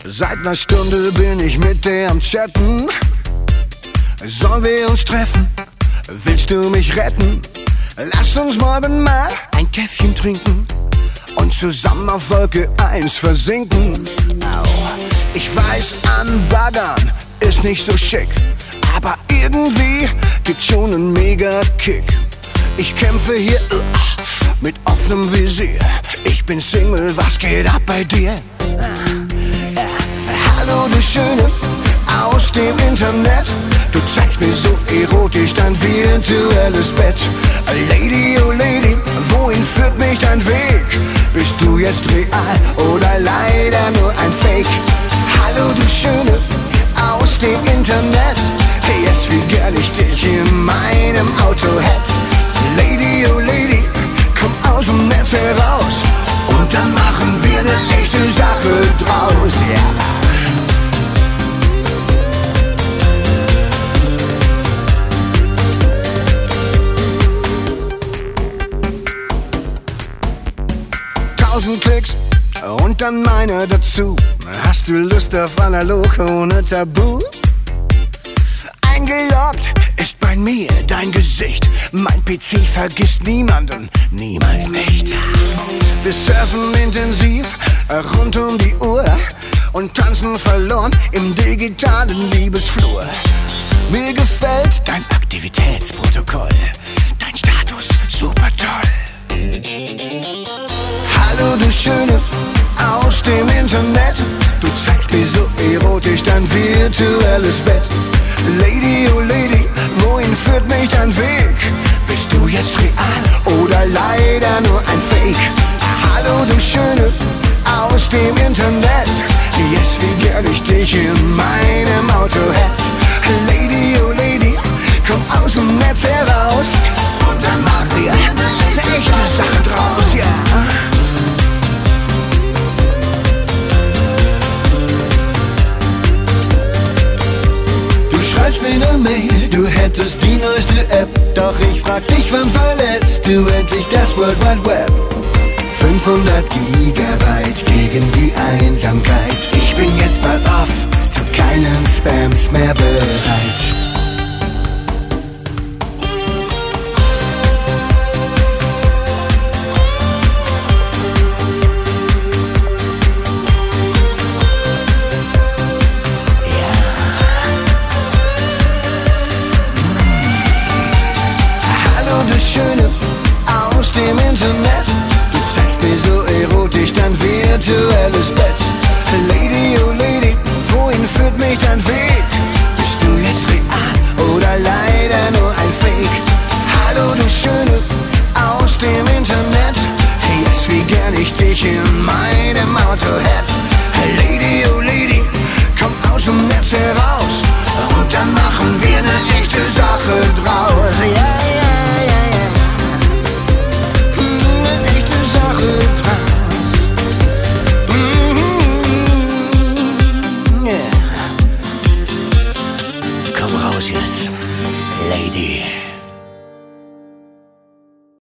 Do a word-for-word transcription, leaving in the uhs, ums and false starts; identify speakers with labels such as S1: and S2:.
S1: Seit ner Stunde bin ich mit dir am Chatten. Sollen wir uns treffen? Willst du mich retten? Lass uns morgen mal ein Käffchen trinken und zusammen auf Wolke eins versinken. Au. Ich weiß, an Baggern ist nicht so schick, aber irgendwie gibt's schon einen Mega-Kick. Ich kämpfe hier uh, mit offenem Visier. Ich bin Single, was geht ab bei dir? Ah, ja. Hallo du Schöne aus dem Internet, du zeigst mir so erotisch dein virtuelles Bett. Lady, oh Lady, wohin führt mich dein Weg? Bist du jetzt real oder leider nur ein Fake? Hallo du Schöne aus dem Internet, yes, wie gern ich dich in meinem Auto hätt. Lady, oh Lady, komm aus dem Netz heraus und dann machen wir ne echte Sache draus, ja. Yeah. Tausend Klicks und dann meine dazu. Hast du Lust auf analog ohne Tabu? Eingeloggt ist bei mir dein Gesicht. Mein P C vergisst niemanden, niemals nicht. Wir surfen intensiv rund um die Uhr und tanzen verloren im digitalen Liebesflur. Mir gefällt dein Aktivitätsprotokoll, dein Status super toll. Hallo du Schöne aus dem Internet, du zeigst mir so erotisch dein virtuelles Bett. Lady, oh Lady, wohin führt mich dein Weg? Bist du jetzt real oder leider nur ein Fake? Hallo du Schöne aus dem Internet, yes, wie gern ich dich in meinem Auto hätt. Lady, oh Lady, komm aus dem Netz heraus und dann machen wir eine echte Sache draus, ja. Yeah. Schreibst mir ne Mail, du hättest die neueste App, doch ich frag dich, wann verlässt du endlich das World Wide Web? fünfhundert Gigabyte gegen die Einsamkeit. Ich bin jetzt bald off, zu keinen Spams mehr bereit. Schöne aus dem Internet, du zeigst mir so erotisch dein virtuelles Bett.